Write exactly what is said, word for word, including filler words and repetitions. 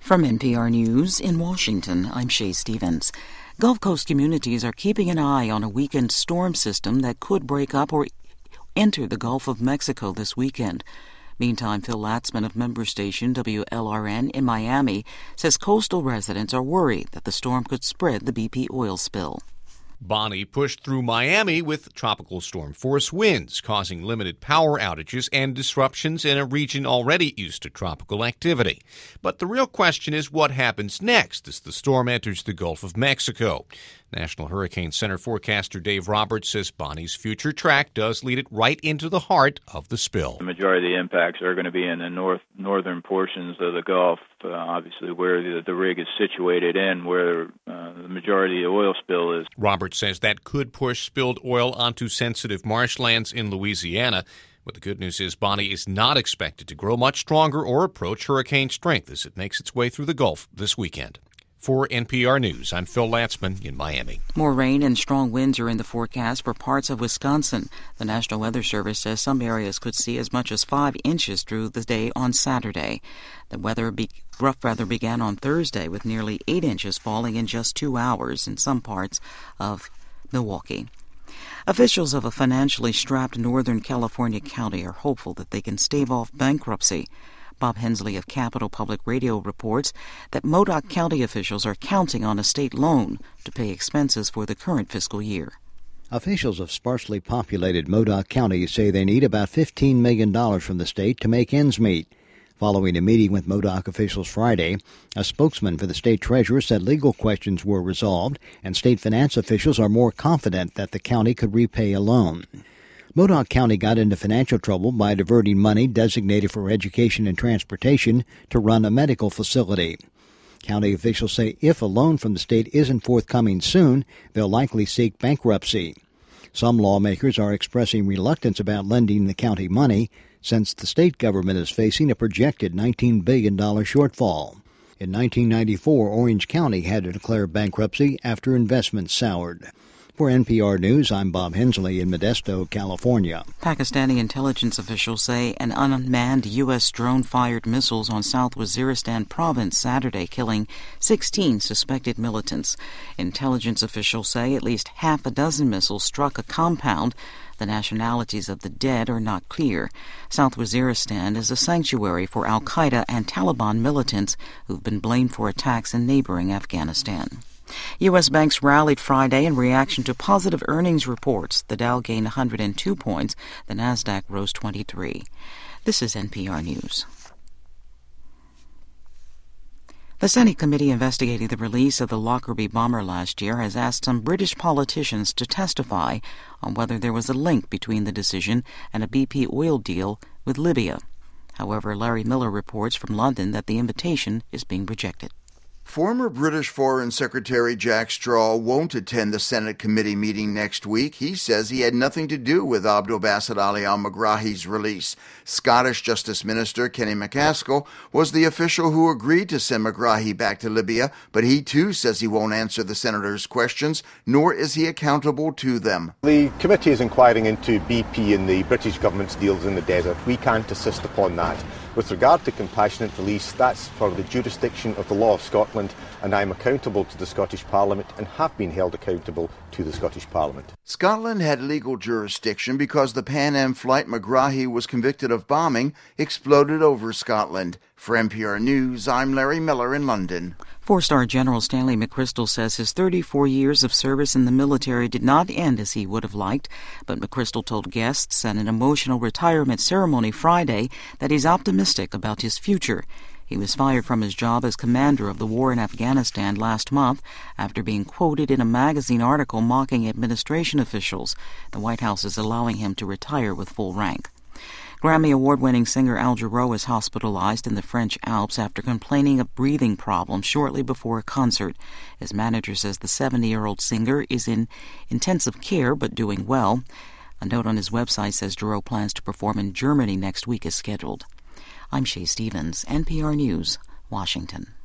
From N P R News in Washington, I'm Shay Stevens. Gulf Coast communities are keeping an eye on a weakened storm system that could break up or enter the Gulf of Mexico this weekend. Meantime, Phil Latzman of member station W L R N in Miami says coastal residents are worried that the storm could spread the B P oil spill. Bonnie pushed through Miami with tropical storm force winds, causing limited power outages and disruptions in a region already used to tropical activity. But the real question is what happens next as the storm enters the Gulf of Mexico. National Hurricane Center forecaster Dave Roberts says Bonnie's future track does lead it right into the heart of the spill. The majority of the impacts are going to be in the north northern portions of the Gulf, uh, obviously where the, the rig is situated in, where uh, the majority of the oil spill is. Roberts says that could push spilled oil onto sensitive marshlands in Louisiana. But the good news is Bonnie is not expected to grow much stronger or approach hurricane strength as it makes its way through the Gulf this weekend. For N P R News, I'm Phil Latzman in Miami. More rain and strong winds are in the forecast for parts of Wisconsin. The National Weather Service says some areas could see as much as five inches through the day on Saturday. The weather be- rough weather began on Thursday with nearly eight inches falling in just two hours in some parts of Milwaukee. Officials of a financially strapped Northern California county are hopeful that they can stave off bankruptcy. Bob Hensley of Capital Public Radio reports that Modoc County officials are counting on a state loan to pay expenses for the current fiscal year. Officials of sparsely populated Modoc County say they need about fifteen million dollars from the state to make ends meet. Following a meeting with Modoc officials Friday, a spokesman for the state treasurer said legal questions were resolved and state finance officials are more confident that the county could repay a loan. Modoc County got into financial trouble by diverting money designated for education and transportation to run a medical facility. County officials say if a loan from the state isn't forthcoming soon, they'll likely seek bankruptcy. Some lawmakers are expressing reluctance about lending the county money since the state government is facing a projected nineteen billion dollars shortfall. In nineteen ninety-four, Orange County had to declare bankruptcy after investments soured. For N P R News, I'm Bob Hensley in Modesto, California. Pakistani intelligence officials say an unmanned U S drone fired missiles on South Waziristan province Saturday, killing sixteen suspected militants. Intelligence officials say at least half a dozen missiles struck a compound. The nationalities of the dead are not clear. South Waziristan is a sanctuary for al-Qaeda and Taliban militants who've been blamed for attacks in neighboring Afghanistan. U S banks rallied Friday in reaction to positive earnings reports. The Dow gained one hundred two points. The Nasdaq rose twenty-three. This is N P R News. The Senate committee investigating the release of the Lockerbie bomber last year has asked some British politicians to testify on whether there was a link between the decision and a B P oil deal with Libya. However, Larry Miller reports from London that the invitation is being rejected. Former British Foreign Secretary Jack Straw won't attend the Senate committee meeting next week. He says he had nothing to do with Abdel Basset Ali al-Megrahi's release. Scottish Justice Minister Kenny MacAskill was the official who agreed to send Megrahi back to Libya, but he too says he won't answer the senator's questions, nor is he accountable to them. The committee is inquiring into B P and the British government's deals in the desert. We can't assist upon that. With regard to compassionate release, that's for the jurisdiction of the law of Scotland, and I'm accountable to the Scottish Parliament and have been held accountable to the Scottish Parliament. Scotland had legal jurisdiction because the Pan Am flight Megrahi was convicted of bombing exploded over Scotland. For N P R News, I'm Larry Miller in London. Four-star General Stanley McChrystal says his thirty-four years of service in the military did not end as he would have liked, but McChrystal told guests at an emotional retirement ceremony Friday that he's optimistic about his future. He was fired from his job as commander of the war in Afghanistan last month after being quoted in a magazine article mocking administration officials. The White House is allowing him to retire with full rank. Grammy Award-winning singer Al Jarreau is hospitalized in the French Alps after complaining of breathing problems shortly before a concert. His manager says the seventy-year-old singer is in intensive care but doing well. A note on his website says Jarreau plans to perform in Germany next week as scheduled. I'm Shay Stevens, N P R News, Washington.